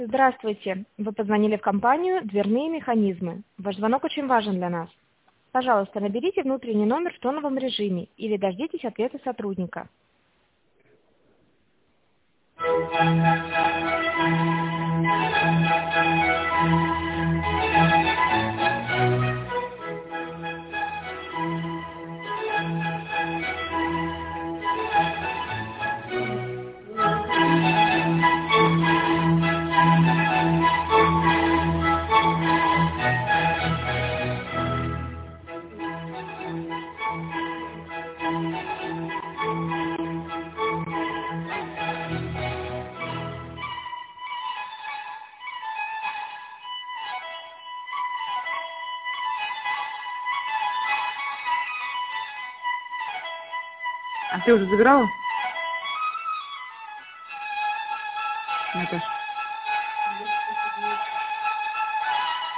Здравствуйте. Вы позвонили в компанию «Дверные механизмы». Ваш звонок очень важен для нас. Пожалуйста, наберите внутренний номер в тоновом режиме или дождитесь ответа сотрудника. А ты уже забирала?